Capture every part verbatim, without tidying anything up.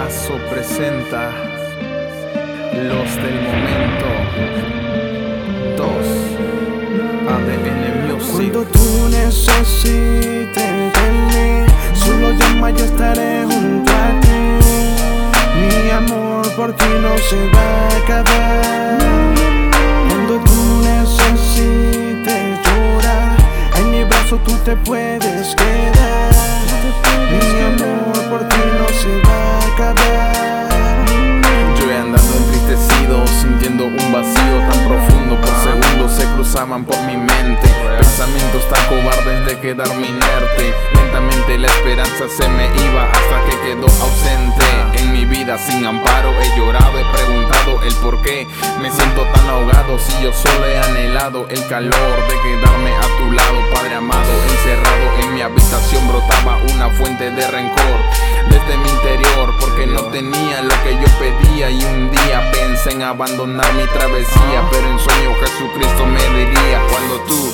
Mazo presenta Los del Momento dos A D N Music. Cuando tú necesites de mí, solo llama, yo estaré junto a ti. Mi amor por ti no se va a acabar. Cuando tú necesites llorar, en mi brazo tú te puedes quedar. Mi amor por ti no se va a acabar. Yo he andado entristecido, sintiendo un vacío tan profundo. Por segundos se cruzaban por mi mente pensamientos tan cobardes de quedarme inerte. Lentamente la esperanza se me iba hasta que quedó ausente. En mi vida sin amparo he llorado, he preguntado el por qué me siento tan ahogado, si yo solo he anhelado el calor de quedarme a tu lado. Padre amado, encerrado en mi habitación brotaba una fuente de rencor desde mi interior, porque no tenía lo que yo pedía. Y un día pensé en abandonar mi travesía, pero en sueño Jesucristo me diría: cuando tú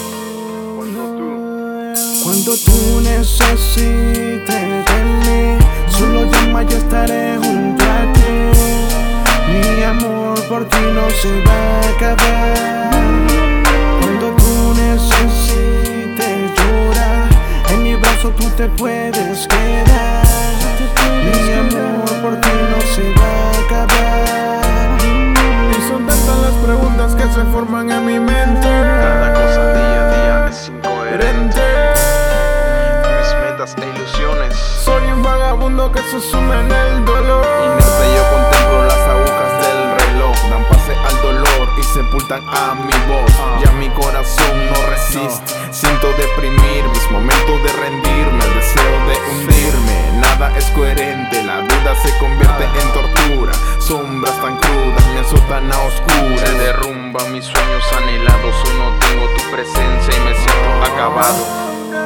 Cuando tú necesites de mí, solo llama, yo estaré junto a ti. Mi amor por ti no se va a acabar. Cuando tú necesites llorar, en mi brazo tú te puedes quedar. Mi amor por ti no se va a acabar. Y son tantas las preguntas que se forman en mi mente. Cada cosa día a día es incoherente. Mis metas e ilusiones. Soy un vagabundo que se sume en el dolor. Inerte yo contemplo las agujas del reloj, dan pase al dolor y sepultan a mi voz. Ya mi corazón no resiste, siento deprimir mis momentos de rendirme, el deseo de hundirme. Nada es coherente, la duda se convierte en tortura. Sombras tan crudas me azotan a oscuras. Se derrumban mis sueños anhelados, hoy no tengo tu presencia y me siento acabado.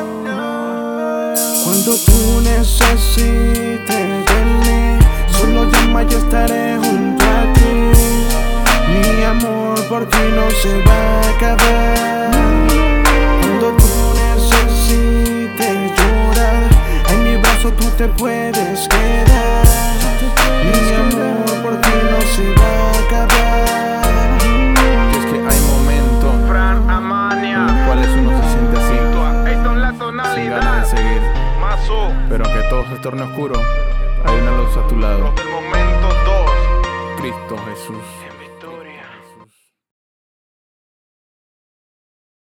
Cuando tú necesites de mí, solo llama, yo estaré junto a ti. Mi amor por ti no se va a acabar. Cuando tú necesites llorar, en mi brazo tú te puedes quedar. Mi amor por ti no se va a acabar. Y es que hay momentos Fran Amania, en los cuales uno se siente así, esto es la sin tonalidad. ganas de seguir. Mazo, Pero aunque todo se torne oscuro, hay una luz a tu lado. los del momento dos. Cristo Jesús.